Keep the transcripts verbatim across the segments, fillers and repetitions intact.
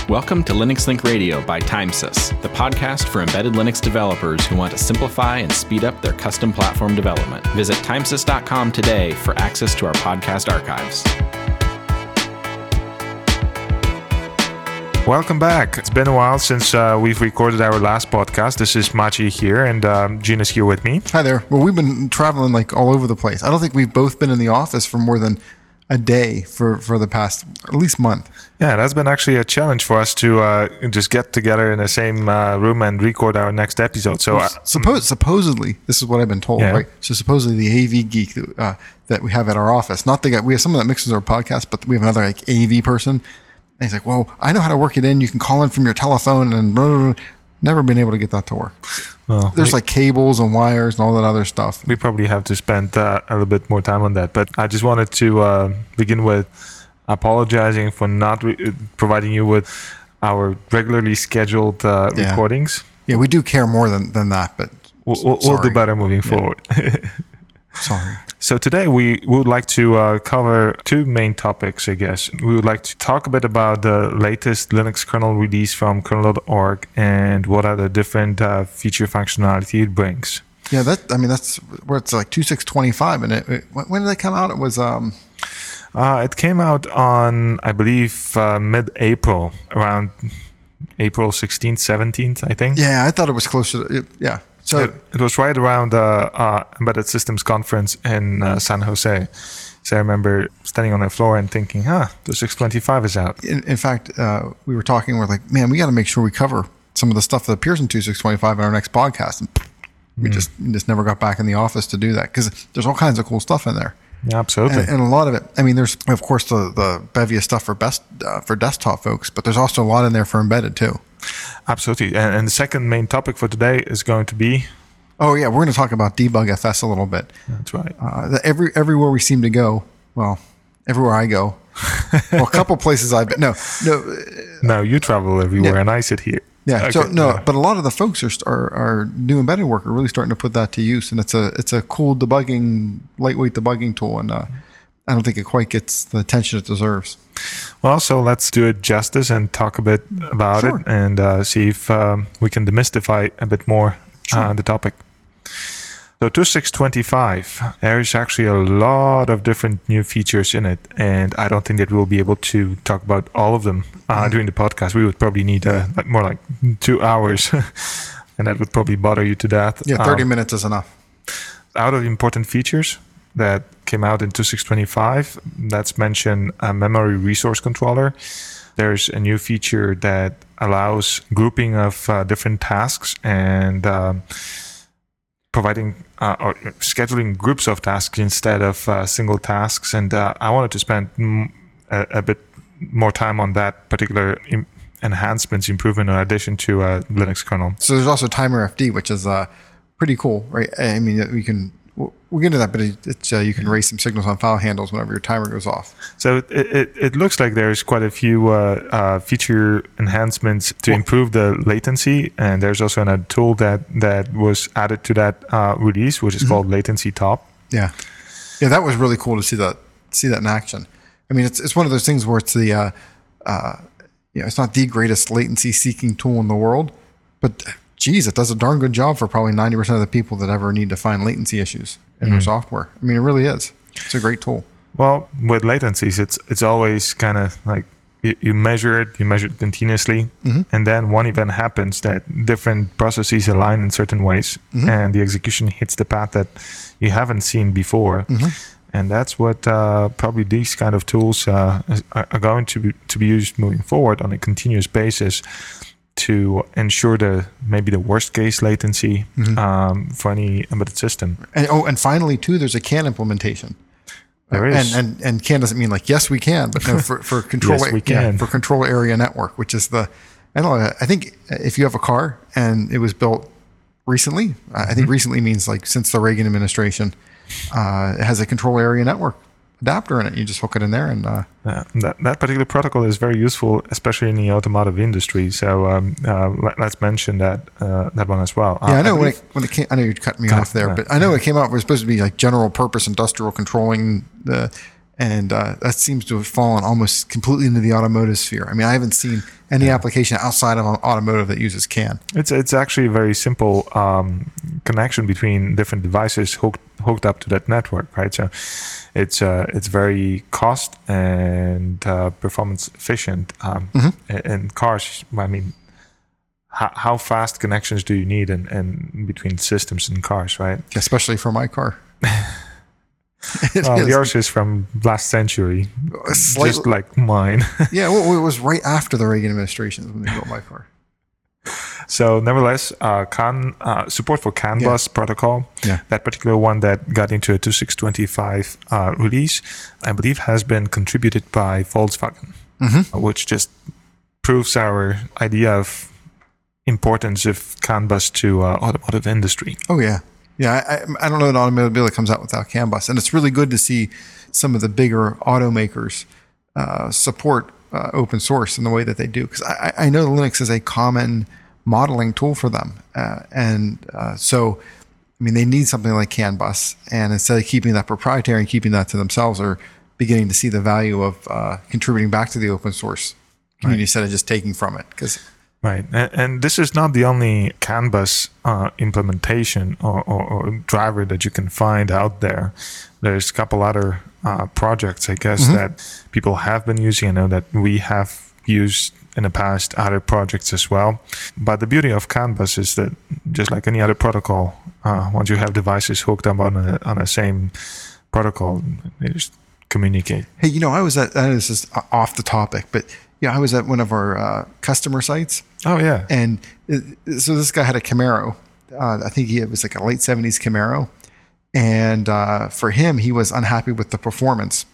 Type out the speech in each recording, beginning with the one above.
Welcome to Linux Link Radio by Timesys, the podcast for embedded Linux developers who want to simplify and speed up their custom platform development. Visit timesys dot com today for access to our podcast archives. Welcome back. It's been a while since uh, we've recorded our last podcast. This is Maciej here, and um, Gina's here with me. Hi there. Well, we've been traveling like all over the place. I don't think we've both been in the office for more than a day for, for the past at least month. Yeah, that's been actually a challenge for us to uh, just get together in the same uh, room and record our next episode. So, well, uh, suppose supposedly, this is what I've been told, yeah. right? So supposedly the A V geek that, uh, that we have at our office, not the guy, we have someone that mixes our podcast, but we have another like A V person. And he's like, well, I know how to work it in. You can call in from your telephone and blah, blah, blah. Never been able to get that to work. Well, There's we, like cables and wires and all that other stuff. We probably have to spend uh, a little bit more time on that. But I just wanted to uh, begin with apologizing for not re- providing you with our regularly scheduled uh, yeah. recordings. Yeah, we do care more than, than that, but we'll, we'll, we'll do better moving yeah. forward. Sorry. So today we would like to uh, cover two main topics, I guess. We would like to talk a bit about the latest Linux kernel release from kernel dot org and what are the different uh, feature functionality it brings. Yeah, that I mean, that's where it's like two point six twenty-five. And it, it, when did that come out? It was... um. Uh, it came out on, I believe, uh, mid-April, around April sixteenth, seventeenth, I think. Yeah, I thought it was closer to... It, yeah. So it, it was right around the uh, uh, Embedded Systems Conference in uh, San Jose. So I remember standing on the floor and thinking, huh, the six twenty-five is out. In, in fact, uh, we were talking, we're like, man, we got to make sure we cover some of the stuff that appears in two point six twenty-five in our next podcast. And we mm. just just never got back in the office to do that because there's all kinds of cool stuff in there. Yeah, absolutely. And, and a lot of it, I mean, there's, of course, the, the Bevia stuff for best uh, for desktop folks, but there's also a lot in there for embedded too. Absolutely. And, and the second main topic for today is going to be... Oh, yeah. We're going to talk about debug F S a little bit. That's right. Uh, the, every Everywhere we seem to go, well, everywhere I go, well, a couple places I've been. No, no. Uh, no, you travel everywhere yeah. and I sit here. Yeah. Okay. So, no, but a lot of the folks are, are, are new embedded work are really starting to put that to use. And it's a, it's a cool debugging, lightweight debugging tool. And uh, I don't think it quite gets the attention it deserves. Well, so let's do it justice and talk a bit about sure. it and uh, see if um, we can demystify a bit more sure. uh, the topic. So two point six twenty-five, there is actually a lot of different new features in it, and I don't think that we'll be able to talk about all of them uh, mm-hmm. during the podcast. We would probably need uh, like more like two hours, and that would probably bother you to death. Yeah, thirty um, minutes is enough. Out of the important features that came out in two point six twenty-five, let's mention a memory resource controller. There's a new feature that allows grouping of uh, different tasks and um, providing uh, or scheduling groups of tasks instead of uh, single tasks. And uh, I wanted to spend m- a, a bit more time on that particular im- enhancements, improvement, in addition to uh, Linux kernel. So there's also Timer F D, which is uh, pretty cool, right? I mean, we can... We'll get into that, but it's uh, you can raise some signals on file handles whenever your timer goes off. So it it, it looks like there's quite a few uh, uh, feature enhancements to well, improve the latency, and there's also a tool that, that was added to that uh, release, which is mm-hmm. called Latency Top. Yeah, yeah, that was really cool to see that see that in action. I mean, it's it's one of those things where it's the uh, uh, you know, it's not the greatest latency seeking tool in the world, but geez, it does a darn good job for probably ninety percent of the people that ever need to find latency issues in mm. their software. I mean, it really is. It's a great tool. Well, with latencies, it's it's always kind of like you, you measure it, you measure it continuously, mm-hmm. and then one event happens that different processes align in certain ways, mm-hmm. and the execution hits the path that you haven't seen before. Mm-hmm. And that's what uh, probably these kind of tools uh, are going to be, to be used moving forward on a continuous basis, to ensure the maybe the worst case latency mm-hmm. um, for any embedded system. And oh, and finally too, there's a C A N implementation. There is. And and and C A N doesn't mean like yes we can, but no, for for control yes, we can. Yeah, for control area network, which is the I don't know. I think if you have a car and it was built recently, mm-hmm. I think recently means like since the Reagan administration, uh, it has a control area network adapter in it. You just hook it in there, and uh, uh, that that particular protocol is very useful, especially in the automotive industry. So um, uh, let, let's mention that uh, that one as well. Yeah, uh, I know I when it, when it came. I know you cut me off there, uh, but I know it came out. It was supposed to be like general purpose industrial controlling the, And uh, that seems to have fallen almost completely into the automotive sphere. I mean, I haven't seen any yeah. application outside of automotive that uses C A N. It's it's actually a very simple um, connection between different devices hooked hooked up to that network, right? So it's uh, it's very cost and uh, performance efficient. Um, mm-hmm. In cars, I mean, how, how fast connections do you need in, in between systems in cars, right? Especially for my car. Well, is. Yours is from last century, Slightly, just like mine. Yeah, well, it was right after the Reagan administration when they built my car. So, nevertheless, uh, C A N uh, support for CAN bus yeah. protocol, yeah. that particular one that got into a twenty-six twenty-five uh, release, I believe has been contributed by Volkswagen, mm-hmm. which just proves our idea of importance of C A N bus to uh, automotive industry. Oh yeah. Yeah, I, I don't know an automobile that comes out without CAN bus. And it's really good to see some of the bigger automakers uh, support uh, open source in the way that they do. Because I, I know Linux is a common modeling tool for them. Uh, and uh, so, I mean, they need something like CAN bus. And instead of keeping that proprietary and keeping that to themselves, are beginning to see the value of uh, contributing back to the open source community right. instead of just taking from it. Because Right, and, and this is not the only CAN bus uh, implementation or, or, or driver that you can find out there. There's a couple other uh, projects, I guess, mm-hmm. that people have been using. I know that we have used in the past other projects as well. But the beauty of CAN bus is that, just like any other protocol, uh, once you have devices hooked up on a on the same protocol, they just communicate. Hey, you know, I was at, uh, this is off the topic, but yeah, I was at one of our uh, customer sites. Oh, yeah. And it, so this guy had a Camaro. Uh, I think he, it was like a late seventies Camaro. And uh, for him, he was unhappy with the performance.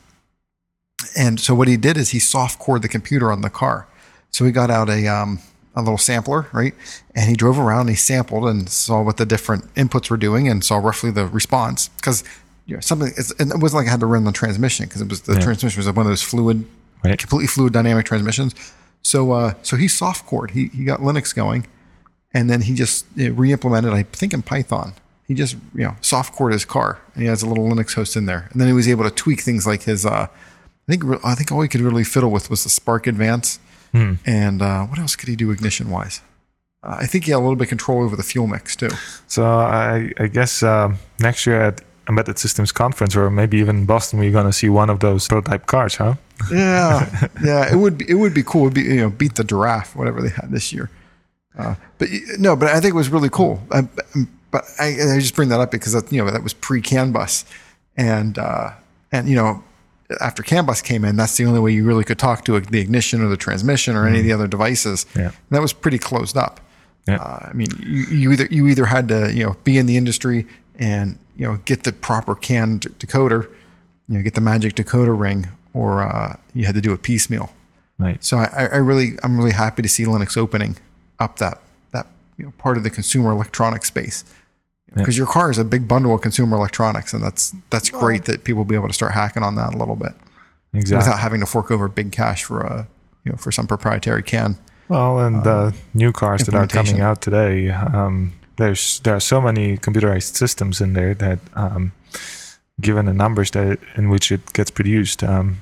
And so what he did is he soft-cored the computer on the car. So he got out a um, a little sampler, right? And he drove around and he sampled and saw what the different inputs were doing and saw roughly the response. Because you know, something, it's, and it wasn't like I had to run the transmission because it was the yeah. transmission was one of those fluid, right. completely fluid dynamic transmissions. So uh, so he soft cored. He he got Linux going, and then he just you know, re-implemented, I think in Python. He just you know soft cored his car, and he has a little Linux host in there. And then he was able to tweak things like his. Uh, I think I think all he could really fiddle with was the Spark Advance, hmm. and uh, what else could he do ignition wise? Uh, I think he had a little bit of control over the fuel mix too. So I I guess uh, next year at Embedded Systems Conference, or maybe even in Boston, we're going to see one of those prototype cars, huh? Yeah, yeah, it would be, it would be cool. It'd be, you know, beat the Giraffe, whatever they had this year. Uh, but no, but I think it was really cool. I, but I, I just bring that up because that, you know that was pre CAN bus, and uh, and you know after CAN bus came in, that's the only way you really could talk to the ignition or the transmission or any mm. of the other devices. Yeah. And that was pretty closed up. Yeah. Uh, I mean, you, you either you either had to you know be in the industry and you know get the proper CAN d- decoder, you know get the magic decoder ring, or uh, you had to do it piecemeal. Right. So I, I really I'm really happy to see Linux opening up that that you know part of the consumer electronic space, because yeah. your car is a big bundle of consumer electronics, and that's that's great that people will be able to start hacking on that a little bit, exactly, without having to fork over big cash for a you know for some proprietary CAN. Well, and the uh, new cars that are coming out today, um, there's there are so many computerized systems in there that, um, given the numbers that in which it gets produced, um,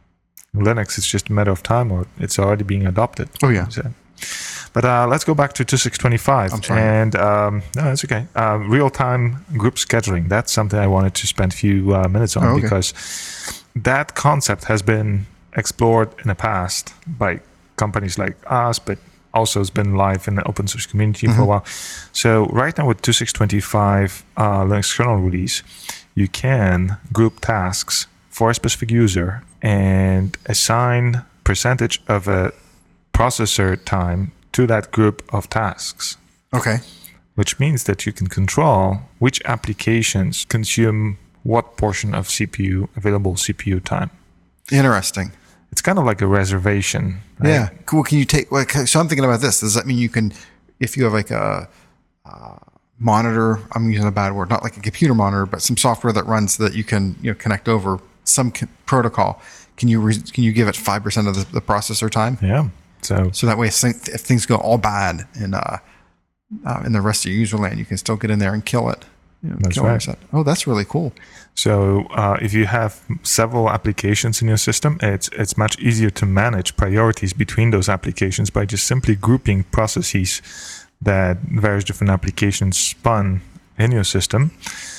Linux is just a matter of time, or it's already being adopted. Oh yeah. So, but uh, let's go back to twenty-six twenty-five. I'm sorry. And um, no, that's okay. Uh, real-time group scheduling. That's something I wanted to spend a few uh, minutes on, oh, okay. because that concept has been explored in the past by companies like us, but also has been live in the open source community mm-hmm. for a while. So right now with twenty-six twenty-five uh, Linux kernel release, you can group tasks for a specific user and assign percentage of a processor time to that group of tasks. Okay. Which means that you can control which applications consume what portion of C P U, available C P U time. Interesting. It's kind of like a reservation. Right? Yeah. Cool. Can you take, like, so I'm thinking about this. Does that mean you can, if you have like a uh, monitor, I'm using a bad word, not like a computer monitor, but some software that runs that you can, you know, connect over some co- protocol. Can you, re- can you give it five percent of the, the processor time? Yeah. So, so that way, if things go all bad in, uh, uh, in the rest of your user land, you can still get in there and kill it. You know, That's killer right. set. Oh, that's really cool. So uh, if you have several applications in your system, it's it's much easier to manage priorities between those applications by just simply grouping processes that various different applications spun in your system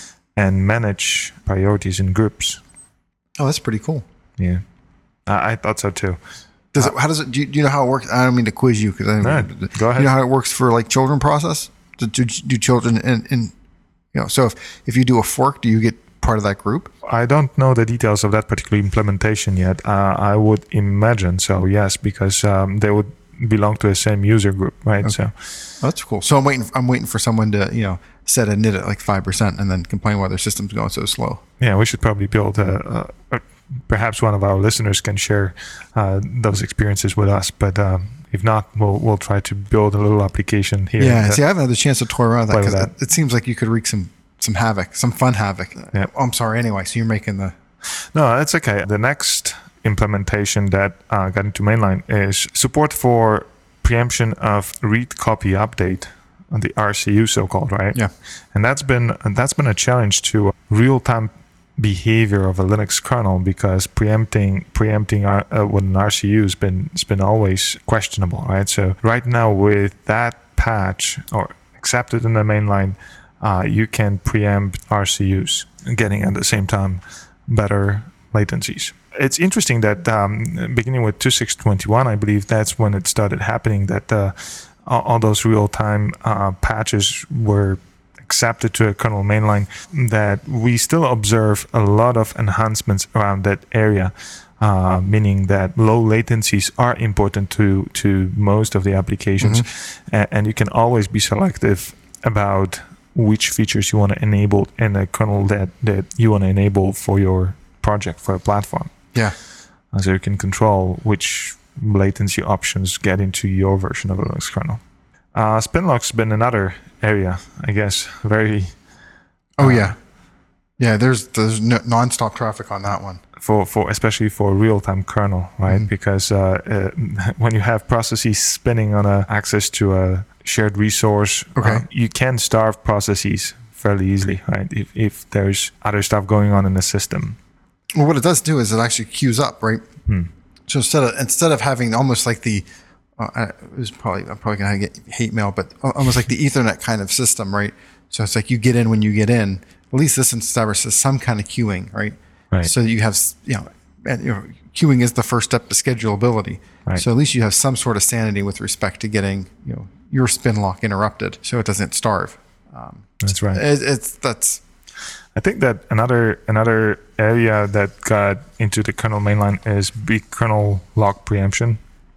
and manage priorities in groups. Oh, that's pretty cool. Yeah, I, I thought so too. Does it? How does it? Do you, do you know how it works? I don't mean to quiz you because I. No, go ahead. You know how it works for like children process? Do, do, do children in, in you know? So if if you do a fork, do you get part of that group? I don't know the details of that particular implementation yet. Uh, I would imagine so, yes, because um, they would belong to the same user group, right? Okay. So oh, that's cool. So I'm waiting. I'm waiting for someone to you know set a N I T at like five percent and then complain why their system's going so slow. yeah, we should probably build a, a, a perhaps one of our listeners can share uh, those experiences with us. But um, if not, we'll we'll try to build a little application here. Yeah. that- See, I haven't had the chance to toy around with that Play with because it, it seems like you could wreak some some havoc, some fun havoc. Yeah. Oh, I'm sorry. Anyway, so you're making the. No, that's okay. The next implementation that uh, got into mainline is support for preemption of read copy update, the R C U so-called, right? Yeah. And that's been and that's been a challenge to real-time behavior of a Linux kernel because preempting preempting uh, uh, with an R C U has been has been always questionable, right? So right now with that patch or accepted in the mainline, uh, you can preempt R C Us, getting at the same time better latencies. It's interesting that um, beginning with two point six twenty-one, I believe that's when it started happening that uh, all, all those real-time uh, patches were accepted to a kernel mainline, that we still observe a lot of enhancements around that area, uh, meaning that low latencies are important to, to most of the applications, mm-hmm. and, and you can always be selective about which features you want to enable in a kernel that, that you want to enable for your project, for a platform. Yeah. Uh, so you can control which latency options get into your version of a Linux kernel. Uh, Spinlock's been another area, I guess, very... Oh, uh, yeah. Yeah, there's there's no, non-stop traffic on that one. For, for especially for real-time kernel, right? Mm-hmm. Because uh, uh, when you have processes spinning on a access to a shared resource, okay. uh, you can starve processes fairly easily, right? If if there's other stuff going on in the system. Well, what it does do is it actually queues up, right? Hmm. So instead of instead of having almost like the, uh, it was probably I'm probably gonna get hate mail, but almost like the Ethernet kind of system, right? So it's like you get in when you get in. At least this establishes some kind of queuing, right? Right. So you have, you know, and, you know, queuing is the first step to schedulability. Right. So at least you have some sort of sanity with respect to getting, you know, your spin lock interrupted, so it doesn't starve. Um, that's right. It, it's that's. I think that another another area that got into the kernel mainline is big kernel lock preemption.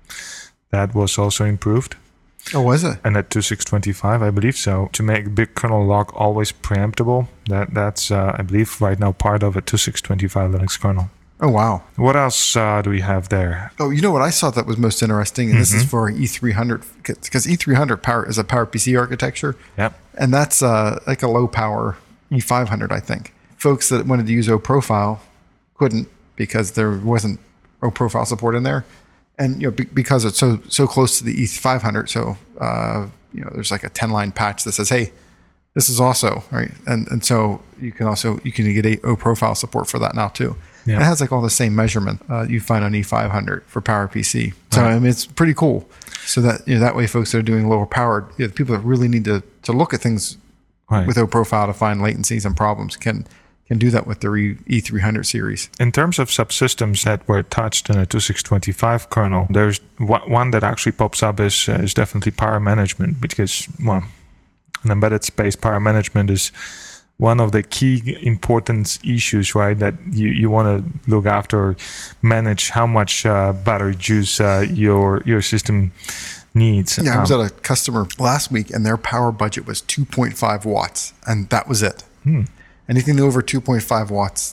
That was also improved. Oh, was it? And at two point six twenty-five, I believe so. To make big kernel lock always preemptible, that that's uh, I believe right now part of a two point six twenty-five Linux kernel. Oh, wow. What else uh, do we have there? Oh, you know what I saw that was most interesting, and mm-hmm. this is for E three hundred, because E three hundred power is a PowerPC architecture. Yep. And that's uh, like a low power E five hundred, I think. Folks that wanted to use O-Profile couldn't because there wasn't O-Profile support in there. And you know, be, because it's so so close to the E five hundred, so uh, you know, there's like a ten line patch that says, "Hey, this is also right," and and so you can also you can get a O-Profile support for that now too. Yeah. It has like all the same measurement uh, you find on E five hundred for PowerPC. So right. I mean, it's pretty cool. So that you know, that way, folks that are doing lower powered, you know, people that really need to to look at things right. with O-Profile to find latencies and problems can. can do that with the E three hundred series. In terms of subsystems that were touched in a two point six twenty-five kernel, there's one that actually pops up is, uh, is definitely power management, because, well, in embedded space, power management is one of the key important issues, right, that you, you want to look after or manage how much uh, battery juice uh, your your system needs. Yeah, I was um, at a customer last week, and their power budget was two point five watts, and that was it. Hmm. Anything over two point five watts,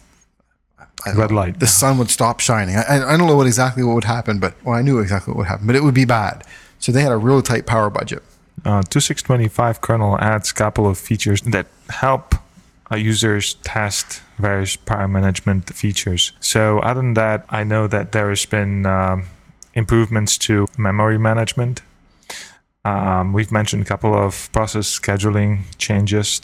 red light. The sun would stop shining. I, I don't know what exactly what would happen, but well, I knew exactly what would happen, but it would be bad. So they had a really tight power budget. Uh, two point six twenty-five kernel adds a couple of features that help uh, users test various power management features. So other than that, I know that there has been um, improvements to memory management. Um, we've mentioned a couple of process scheduling changes that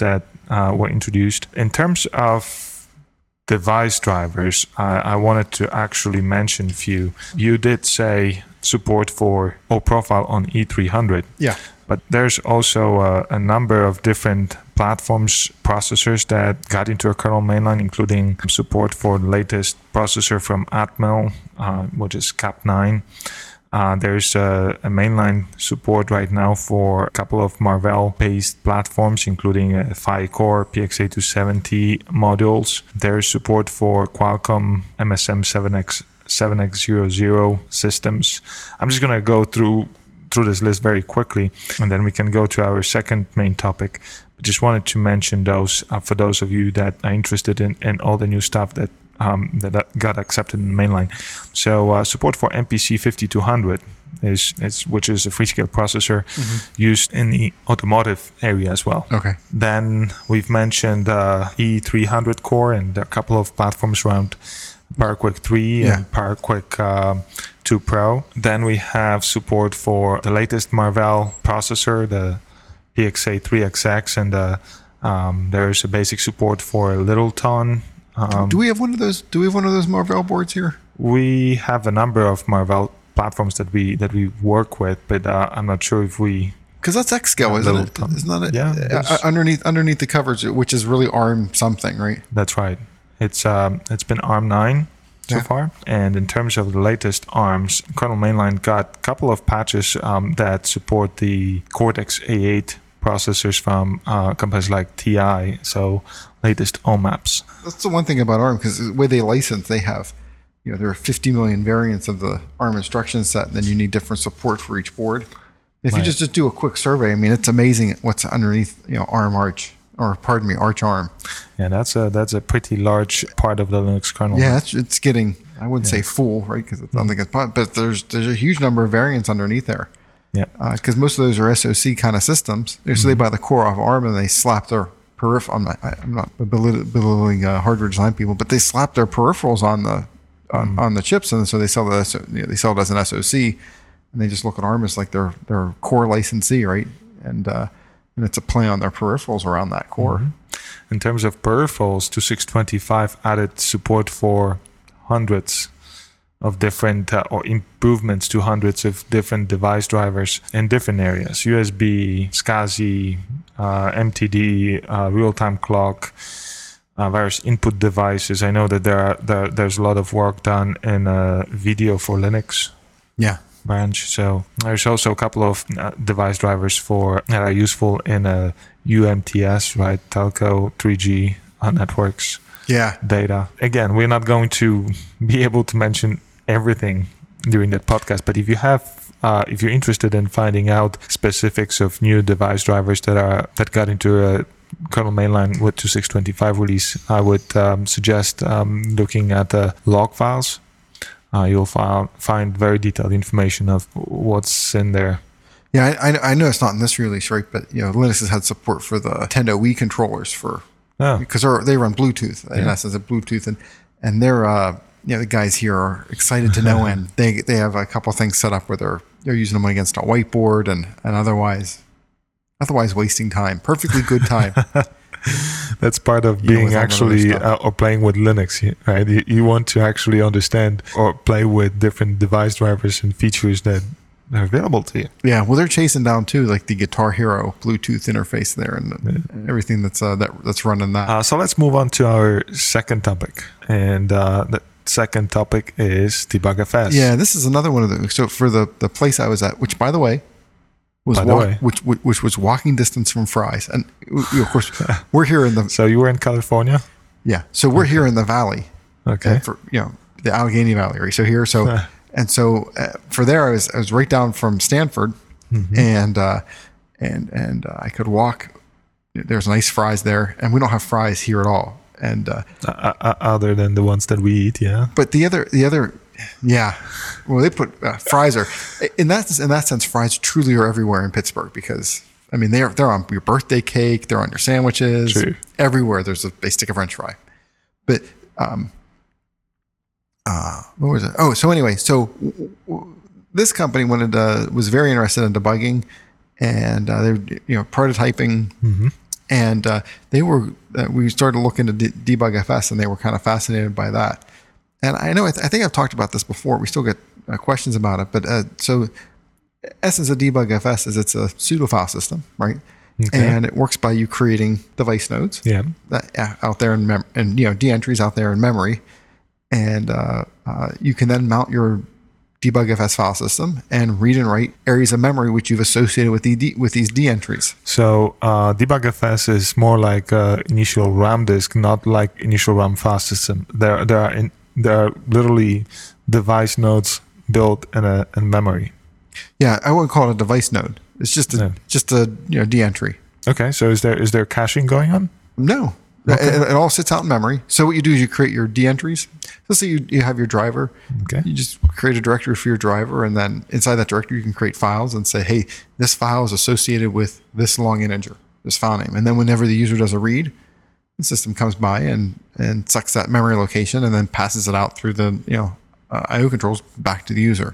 uh, were introduced. In terms of device drivers, I, I wanted to actually mention a few. You did say support for O profile on E three hundred. Yeah. But there's also uh, a number of different platforms, processors that got into a kernel mainline, including support for the latest processor from Atmel, uh, which is C A P nine. Uh, there's a, a mainline support right now for a couple of Marvell-based platforms, including uh, Fi-Core P X A two seventy modules. There's support for Qualcomm M S M seven X seven X zero zero systems. I'm just going to go through through this list very quickly, and then we can go to our second main topic. I just wanted to mention those uh, for those of you that are interested in, in all the new stuff that um, that got accepted in the mainline. So uh, support for M P C fifty-two hundred is, is which is a Freescale processor mm-hmm. used in the automotive area as well. Okay. Then we've mentioned uh, E three hundred core and a couple of platforms around PowerQuick three yeah. and PowerQuick uh, two Pro. Then we have support for the latest Marvell processor, the P X A three X X, and uh, um, there's a basic support for Littleton. Um, do we have one of those? Do we have one of those Marvell boards here? We have a number of Marvell platforms that we that we work with, but uh, I'm not sure if we. Because that's X-Scale, isn't it? Isn't that it? Yeah. Uh, underneath underneath the coverage, which is really ARM something, right? That's right. It's um it's been ARM nine so yeah. far, and in terms of the latest ARMs, kernel mainline got a couple of patches um, that support the Cortex A eight processors from uh, companies like T I. So latest O MAPs. That's the one thing about ARM, because the way they license, they have, you know, there are fifty million variants of the ARM instruction set, and then you need different support for each board. If right. you just, just do a quick survey, I mean, it's amazing what's underneath, you know, ARM Arch. Or pardon me, Arch ARM. Yeah, that's a that's a pretty large part of the Linux kernel. Yeah, it's, it's getting, I wouldn't yeah. say full, right? Because I don't think it's, but there's there's a huge number of variants underneath there. Yeah. Because uh, most of those are S O C kind of systems. So mm-hmm. they buy the core off ARM and they slap their peripheral. I'm not, I'm not belittling uh, hardware design people, but they slap their peripherals on the on, mm-hmm. on the chips, and so they sell the you know, they sell it as an S O C, and they just look at ARM as like their their core licensee, right? And uh, And it's a play on their peripherals around that core. Mm-hmm. In terms of peripherals, twenty-six twenty-five added support for hundreds of different, uh, or improvements to hundreds of different device drivers in different areas. U S B, SCSI, uh, M T D, uh, real-time clock, uh, various input devices. I know that there are there, there's a lot of work done in uh, video for Linux. Yeah. branch. So there's also a couple of uh, device drivers for that are useful in a U M T S, right? Telco, three G uh, networks, yeah, data. Again, we're not going to be able to mention everything during that podcast, but if you have, uh, if you're interested in finding out specifics of new device drivers that are that got into a kernel mainline with twenty-six twenty-five release, I would um, suggest um, looking at the log files. Uh, you'll find find very detailed information of what's in there. Yeah, I, I know it's not in this release, right? But you know, Linux has had support for the Nintendo Wii controllers for oh. because they run Bluetooth in yeah. essence, a Bluetooth, and and they're uh, you know the guys here are excited to no end. They they have a couple of things set up where they're they're using them against a whiteboard and and otherwise otherwise wasting time. Perfectly good time. That's part of being actually uh, or playing with Linux, right? You, you want to actually understand or play with different device drivers and features that are available to you. Yeah, well, they're chasing down too, like the Guitar Hero Bluetooth interface there and yeah. everything that's uh, that that's running that. Uh, so let's move on to our second topic, and uh, the second topic is Debug F S. Yeah, this is another one of the. So for the the place I was at, which by the way. Was By the walk, way. Which, which which was walking distance from Fry's, and we, of course we're here in the. So you were in California. Yeah, so we're okay. here in the valley. Okay. For you know the Allegheny Valley, right? So here, so and so uh, for there, I was I was right down from Stanford, mm-hmm. and uh, and and uh, I could walk. There's nice Fry's there, and we don't have Fry's here at all. And uh, uh, uh, other than the ones that we eat, yeah. But the other the other. Yeah, well, they put uh, Fry's are in that in that sense. Fry's truly are everywhere in Pittsburgh because I mean they're they're on your birthday cake, they're on your sandwiches, True. Everywhere. There's a they stick a French fry, but um, uh, what was it? Oh, so anyway, so w- w- this company wanted uh, was very interested in debugging, and uh, they're you know prototyping mm-hmm. And uh, they were, uh, we started looking to de- debug F S, and they were kind of fascinated by that. And I know, I, th- I think I've talked about this before. We still get uh, questions about it. But uh, so, essence of debug F S is it's a pseudo file system, right? Okay. And it works by you creating device nodes yeah. that, uh, out there in mem- and you know D entries out there in memory, and uh, uh, you can then mount your debug F S file system and read and write areas of memory which you've associated with the D, with these D entries. So uh, debug F S is more like uh, initial RAM disk, not like initial RAM file system. There, there are in, there are literally device nodes built in a in memory. Yeah, I wouldn't call it a device node. It's just a No. just a you know D entry. Okay, so is there is there caching going on? No, Okay. it, it all sits out in memory. So what you do is you create your D entries. Let's say you, you have your driver. Okay. You just create a directory for your driver, and then inside that directory you can create files and say, hey, this file is associated with this long integer, this file name. And then whenever the user does a read, the system comes by and and sucks that memory location and then passes it out through the you know uh, I O controls back to the user.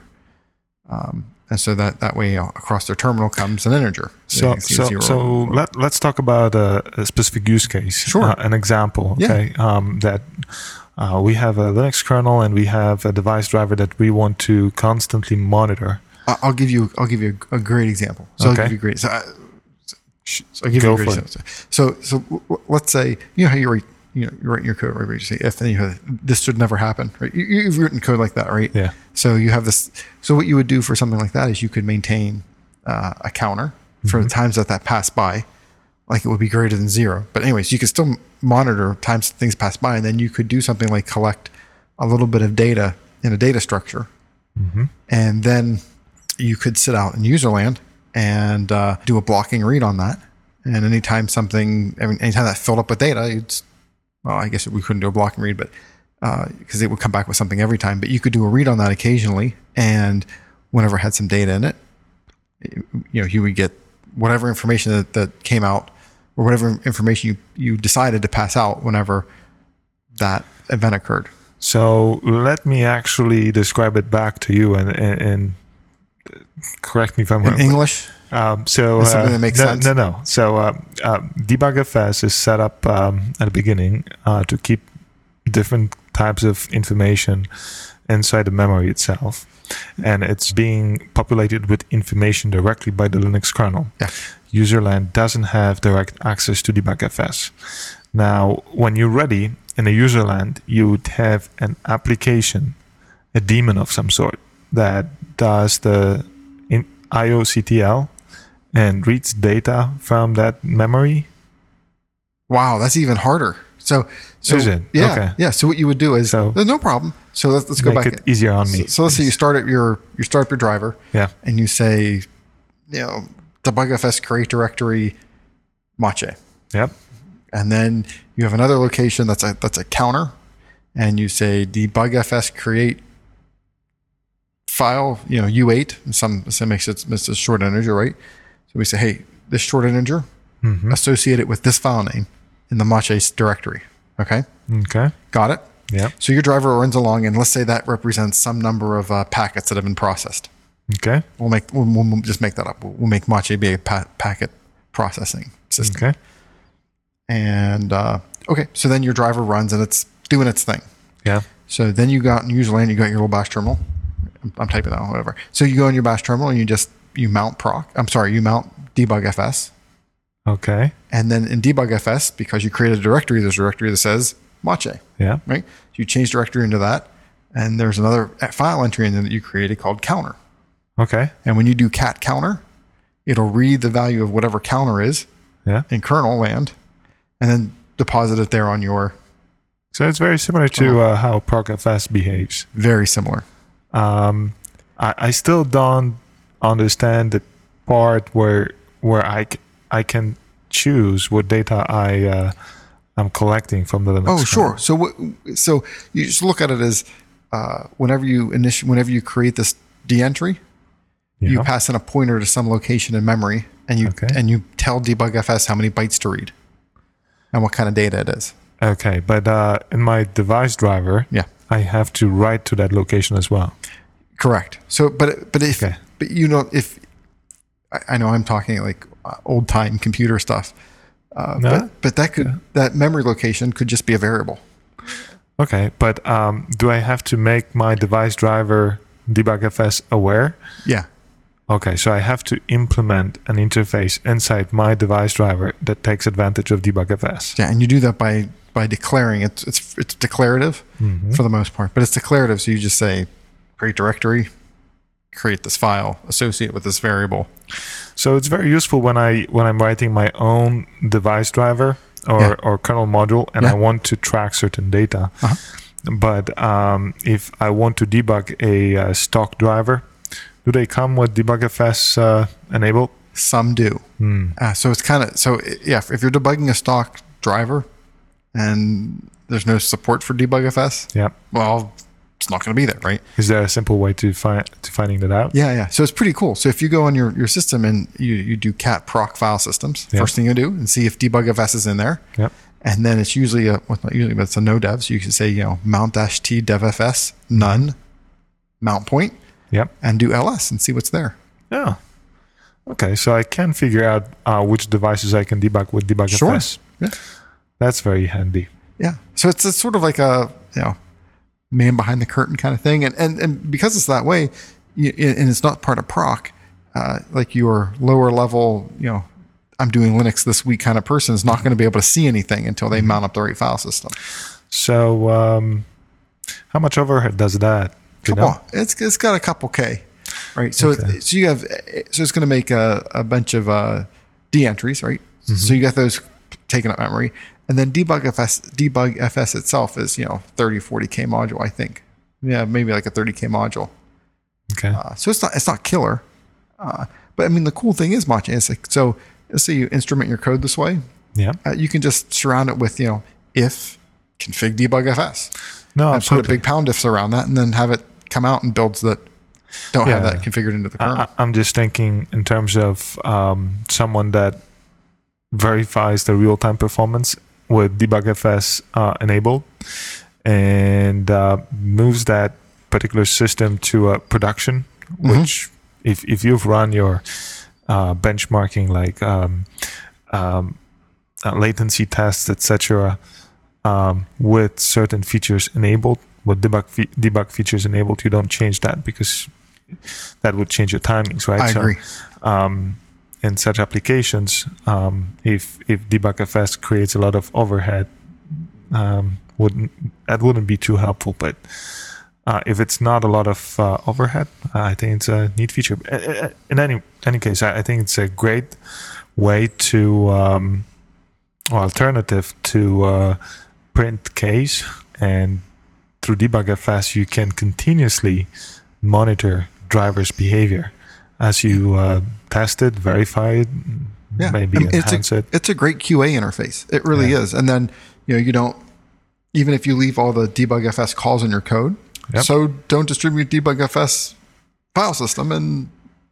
Um, and so that, that way uh, across their terminal comes an integer. So, You can see so, zero. so let, let's talk about a, a specific use case. Sure. Uh, an example. Yeah. Okay. Um, that uh, we have a Linux kernel and we have a device driver that we want to constantly monitor. I- I'll give you I'll give you a, a great example. So Okay. I'll give you a great. So, I, so I'll give Go you a great for it. example. So so w- w- let's say you know how you write you know you write your code right where you say if then you have this should never happen right. You, you've written code like that right. Yeah. So you have this. So what you would do for something like that is you could maintain uh, a counter for the times that that pass by, like it would be greater than zero. But anyways, you could still monitor times things pass by, and then you could do something like collect a little bit of data in a data structure, and then you could sit out in user land and uh, do a blocking read on that. And anytime something, I mean, anytime that filled up with data, you'd, well, I guess we couldn't do a blocking read, but because uh, it would come back with something every time. But you could do a read on that occasionally, and whenever it had some data in it, you know, you would get whatever information that, that came out, or whatever information you, you decided to pass out whenever that event occurred. So let me actually describe it back to you and, and, and correct me if I'm In wrong. English? Um, so That's something uh, that makes no, sense? No, no. So uh, uh, debug F S is set up um, at the beginning uh, to keep different types of information inside the memory itself, and it's being populated with information directly by the Linux kernel. Yeah. Userland doesn't have direct access to debug F S. Now, when you're ready in a userland, you would have an application, a daemon of some sort that does the in I O C T L and reads data from that memory. Wow, that's even harder. So, so Is it? Yeah, Okay. yeah. So what you would do is, So- no problem. So let's let's go Make back. it easier on me. So, so let's say you start up your you start up your driver, Yeah. and you say, you know, debug F S create directory, Mache, Yep. and then you have another location that's a that's a counter, and you say debug F S create file, you know, U eight. Some some makes it it's a short integer, right? So we say, hey, this short integer, Mm-hmm. associate it with this file name in the Mache directory. Okay, Okay. got it. Yep. So your driver runs along, and let's say that represents some number of uh, packets that have been processed. Okay. We'll make we'll, we'll just make that up. We'll, we'll make Mache be a pa- packet processing system. Okay. And uh, okay, so then your driver runs and it's doing its thing. Yeah. So then you go out in userland, you got your little bash terminal. I'm, I'm typing that, whatever. So you go in your bash terminal and you just you mount proc. I'm sorry, you mount debug F S. Okay. And then in debug F S, because you created a directory, there's a directory that says Mache, Yeah. right? So you change directory into that, and there's another file entry in there that you created called counter. Okay. And when you do cat counter, it'll read the value of whatever counter is Yeah. in kernel land, and then deposit it there on your. So it's very similar to uh, how procfs behaves. Very similar. Um, I, I still don't understand the part where where I, c- I can choose what data I uh, I'm collecting from the Linux. Oh, kernel. sure. So what? So you just look at it as uh, whenever you initi- whenever you create this D entry, you Yeah. pass in a pointer to some location in memory, and you Okay. and you tell debug F S how many bytes to read, and what kind of data it is. Okay, but uh, in my device driver, Yeah. I have to write to that location as well. Correct. So, but but if Okay. but you know if I, I know I'm talking like uh, old time computer stuff. Uh, No? But but that could that memory location could just be a variable. Okay, but um, do I have to make my device driver debugfs aware? Yeah. Okay, so I have to implement an interface inside my device driver that takes advantage of debugfs. Yeah, and you do that by by declaring it's it's it's declarative for the most part, but it's declarative. So you just say create directory, create this file, associate with this variable. So it's very useful when I when I'm writing my own device driver or, Yeah. or kernel module and Yeah. I want to track certain data. Uh-huh. But um, if I want to debug a uh, stock driver, do they come with debugfs uh, enabled? Some do. Uh, so it's kind of so yeah. If you're debugging a stock driver and there's no support for debugfs, Yeah. well, it's not going to be there, right? Is there a simple way to find to finding that out? Yeah, yeah. So it's pretty cool. So if you go on your, your system and you, you do cat proc file systems, Yeah. first thing you do and see if debugfs is in there. Yep. And then it's usually a, well, not usually, but it's a no dev. So you can say, you know, mount dash t devfs none mount point Yep. and do ls and see what's there. Yeah. Okay, so I can figure out uh, which devices I can debug with debugfs. Sure. Yeah. That's very handy. Yeah. So it's, it's sort of like a, you know, man behind the curtain kind of thing. And, and, and because it's that way, you, and it's not part of proc, uh, like your lower level, you know, I'm doing Linux this week kind of person is not going to be able to see anything until they mount up the right file system. So um, how much overhead does that? Do you Couple, know? it's it's got a couple K, right? So Okay. so you have so it's going to make a, a bunch of uh, D entries, right? So you got those taking up memory, and then debugfs debugfs itself is you know thirty, forty K module, I think. Yeah, maybe like a thirty K module. Okay. Uh, so it's not it's not killer, uh, but I mean the cool thing is, Machi, is like so. Let's say you instrument your code this way, Yeah. uh, you can just surround it with you know if config debugfs. No, And put a absolutely. big pound if around that, and then have it come out and builds that don't have Yeah. that configured into the kernel. I, I'm just thinking in terms of um, someone that verifies the real-time performance with debugfs uh, enabled and uh, moves that particular system to a production, which if, if you've run your uh, benchmarking like um, um, uh, latency tests, et cetera, um, with certain features enabled, with debug fe- debug features enabled, you don't change that because that would change your timings, right? I agree. Um, in such applications, um, if if debugfs creates a lot of overhead, um, wouldn't that wouldn't be too helpful. But uh, if it's not a lot of uh, overhead, I think it's a neat feature. In any any case, I, I think it's a great way to um, or alternative to uh, print case, and through debugfs you can continuously monitor driver's behavior as you uh, test it, verify it, Yeah, maybe I mean, it's enhance a, it. It's a great Q A interface. It really Yeah. is. And then you know you don't even if you leave all the debugfs calls in your code, Yep. so don't distribute debugfs file system, and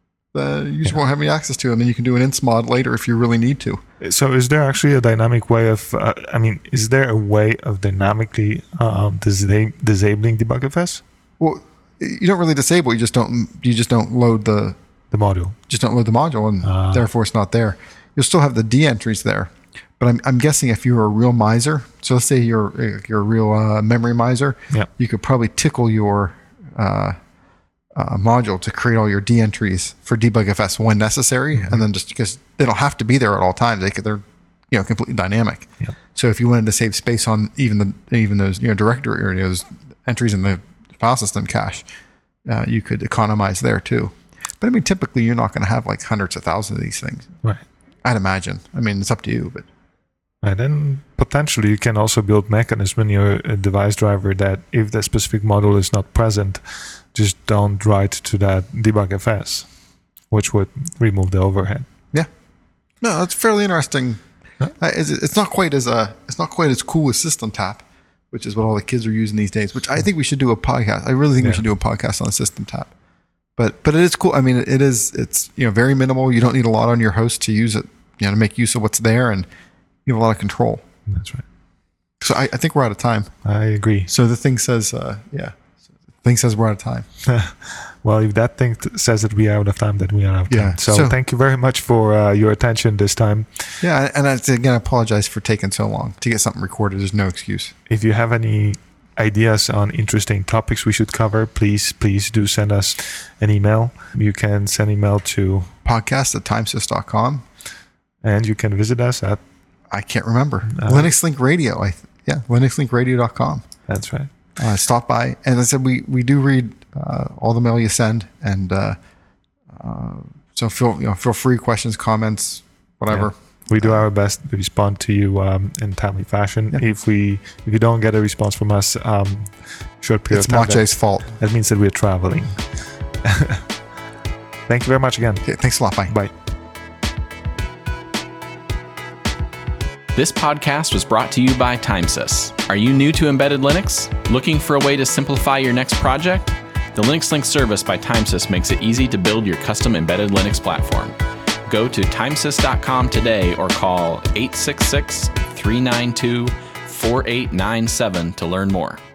uh, you just won't have any access to it. And then you can do an insmod later if you really need to. So is there actually a dynamic way of, uh, I mean, is there a way of dynamically um, disa- disabling debugfs? Well, you don't really disable. You just don't. You just don't load the. The module. Just don't load the module, and Ah. therefore it's not there. You'll still have the D entries there, but I'm, I'm guessing if you're a real miser, so let's say you're you're a real uh, memory miser, Yeah. you could probably tickle your uh, uh, module to create all your D entries for debugfs when necessary, Mm-hmm. and then just because they don't have to be there at all times, they could, they're you know completely dynamic. Yeah. So if you wanted to save space on even the even those you know directory or those entries in the file system cache, uh, you could economize there too. But I mean, typically you're not going to have like hundreds of thousands of these things. Right. I'd imagine. I mean, it's up to you, but And then potentially you can also build mechanism in your uh, device driver that if the specific module is not present, just don't write to that debugfs, which would remove the overhead. yeah, no, it's fairly interesting. Huh? Uh, it's, it's not quite as uh, it's not quite as cool as System Tap, which is what all the kids are using these days. Which I think we should do a podcast. I really think we Yeah. should do a podcast on System Tap. But but it is cool. I mean, it is it's you know very minimal. You don't need a lot on your host to use it. You know to make use of what's there, and you have a lot of control. That's right. So I, I think we're out of time. I agree. So the thing says, uh, yeah, the thing says we're out of time. Well, if that thing t- says that we are out of time, then we are out of Yeah. time. So, So- thank you very much for uh, your attention this time. Yeah, and I, again, I apologize for taking so long to get something recorded. There's no excuse. If you have any ideas on interesting topics we should cover, please, please do send us an email. You can send email to, Podcast at timesys dot com. and you can visit us at, I can't remember. Uh, Linux Link Radio. I th- yeah, linux link radio dot com. that's right. Uh, stop by. And I said, we, we do read uh, all the mail you send. And uh, uh, so feel, you know, feel free, questions, comments, whatever. Yeah. We do our best to respond to you um, in timely fashion. Yeah. If we if you don't get a response from us, um, short period It's of time, Mache's that, fault. that means that we're traveling. Thank you very much again. Okay, thanks a lot. Bye. Bye. This podcast was brought to you by Timesys. Are you new to embedded Linux? Looking for a way to simplify your next project? The Linux Link service by Timesys makes it easy to build your custom embedded Linux platform. Go to timesys dot com today or call eight six six, three nine two, four eight nine seven to learn more.